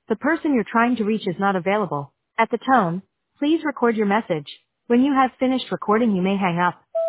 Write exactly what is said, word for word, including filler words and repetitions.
The person you're trying to reach is not available. At the tone, please record your message. When you have finished recording, you may hang up.